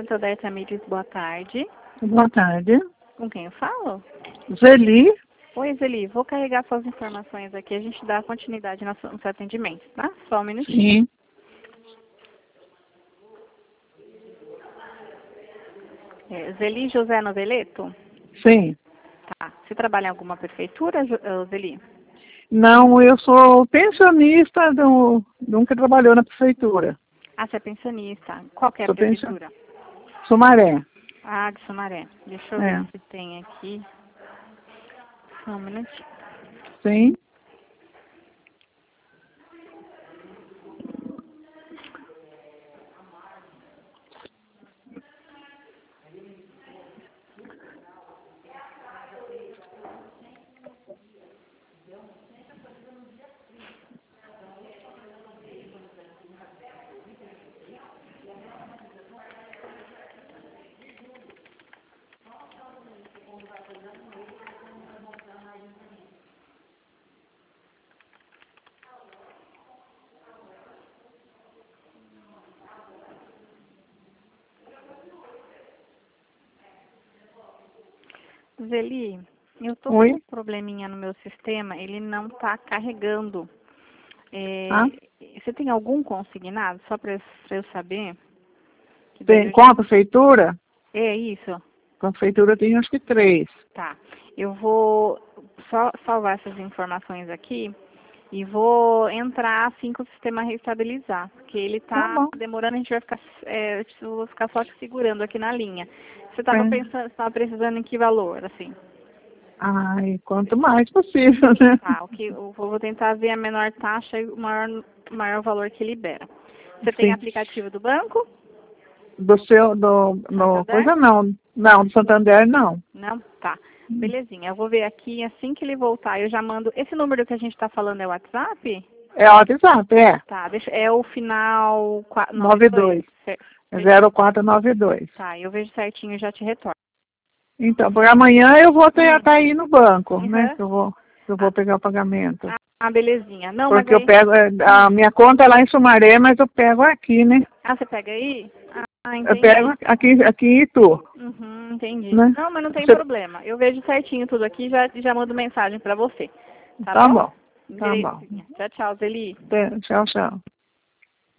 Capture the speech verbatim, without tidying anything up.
Santander Tamires, boa tarde. Boa tarde. Com quem eu falo? Zeli. Oi, Zeli. Vou carregar suas informações aqui. A gente dá continuidade no seu no seu atendimento, tá? Só um minutinho. Sim. É, Zeli José Noveleto? Sim. Tá. Você trabalha em alguma prefeitura, Jo- eh, Zeli? Não, eu sou pensionista do, de um que trabalhou na prefeitura. Ah, você é pensionista. Qual que é a Sou pension... prefeitura? Sumaré. Ah, de Sumaré. Deixa eu ver É. se tem aqui. Só um minutinho. Sim. Zeli, eu tô com Oi. um probleminha no meu sistema, ele não tá carregando. É, Ah, você tem algum consignado, só para eu saber? Que daí tem, eu com já... a prefeitura? É isso? Com a prefeitura tem acho que três. Tá. Eu vou só salvar essas informações aqui e vou entrar assim que o sistema reestabilizar, porque ele Tá tá bom. demorando, a gente vai ficar, é, eu vou ficar só te segurando aqui na linha. Você estava É. pensando, estava precisando em que valor, assim? Ai, quanto mais possível, né? Tá, o que eu vou tentar ver a menor taxa e o maior, maior valor que libera. Você tem Sim. aplicativo do banco? Do seu, do, no, Santander? coisa não. Não, do Santander não. Não? Tá. Belezinha. Eu vou ver aqui, assim que ele voltar, eu já mando. Esse número que a gente está falando é o WhatsApp? É o WhatsApp, é. Tá, deixa, é o final nove noventa e dois? dois. Certo. zero quatro nove dois. Tá, eu vejo certinho e já te retorno. Então, por amanhã eu vou ter Hum. estar aí no banco, né? Uhum. Que eu vou, que eu vou Ah, pegar o pagamento. ah, belezinha. Não, mas Porque eu aí. pego, é, a Hum. minha conta é lá em Sumaré, mas eu pego aqui, né? Ah, você pega aí? Ah, Eu pego entendi. aqui, aqui em Itu, Uhum, entendi. né? Não, mas não tem Você, problema. Eu vejo certinho tudo aqui e já, já mando mensagem pra você. Tá tá bom? bom, tá bom. Belezinha. Tchau, tchau, Zeli. Tchau, tchau.